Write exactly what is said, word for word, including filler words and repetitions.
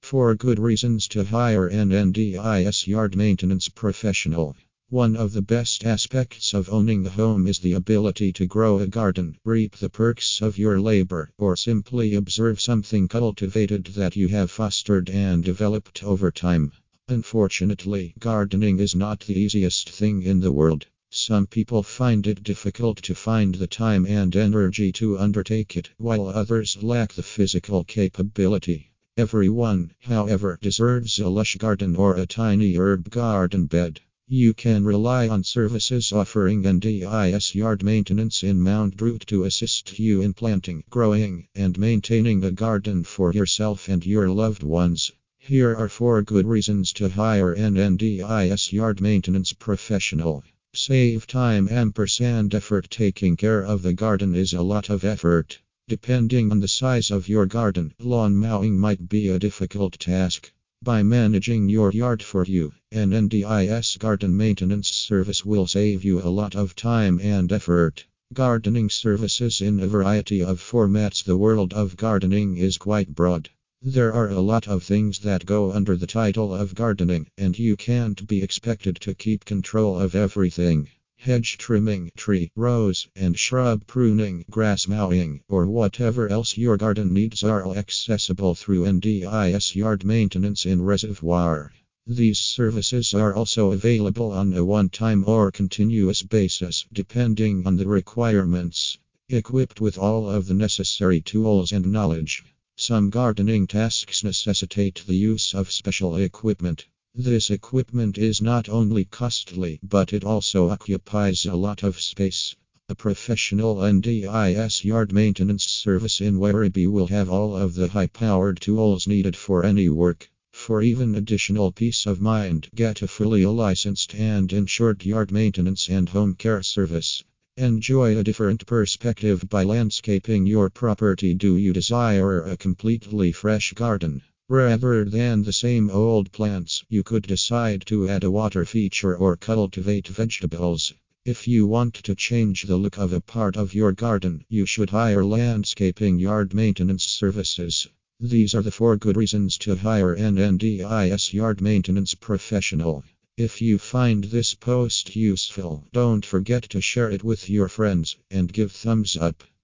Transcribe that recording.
Four good reasons to hire an N D I S yard maintenance professional. One of the best aspects of owning a home is the ability to grow a garden, reap the perks of your labor, or simply observe something cultivated that you have fostered and developed over time. Unfortunately, gardening is not the easiest thing in the world. Some people find it difficult to find the time and energy to undertake it, while others lack the physical capability. Everyone, however, deserves a lush garden or a tiny herb garden bed. You can rely on services offering N D I S yard maintenance in Mount Druitt to assist you in planting, growing, and maintaining a garden for yourself and your loved ones. Here are four good reasons to hire an N D I S yard maintenance professional. Save time ampersand effort. Taking care of a garden is a lot of effort. Depending on the size of your garden, lawn mowing might be a difficult task. By managing your yard for you, an N D I S garden maintenance service will save you a lot of time and effort. Gardening services in a variety of formats. The world of gardening is quite broad. There are a lot of things that go under the title of gardening, and you can't be expected to keep control of everything. Hedge trimming, tree, rose, and shrub pruning, grass mowing, or whatever else your garden needs are all accessible through N D I S yard maintenance in Reservoir. These services are also available on a one-time or continuous basis, depending on the requirements. Equipped with all of the necessary tools and knowledge, some gardening tasks necessitate the use of special equipment. This equipment is not only costly, but it also occupies a lot of space. A professional N D I S yard maintenance service in Werribee will have all of the high-powered tools needed for any work. For even additional peace of mind, get a fully licensed and insured yard maintenance and home care service. Enjoy a different perspective by landscaping your property. Do you desire a completely fresh garden? Rather than the same old plants, you could decide to add a water feature or cultivate vegetables. If you want to change the look of a part of your garden, you should hire landscaping yard maintenance services. These are the four good reasons to hire an N D I S yard maintenance professional. If you find this post useful, don't forget to share it with your friends and give thumbs up.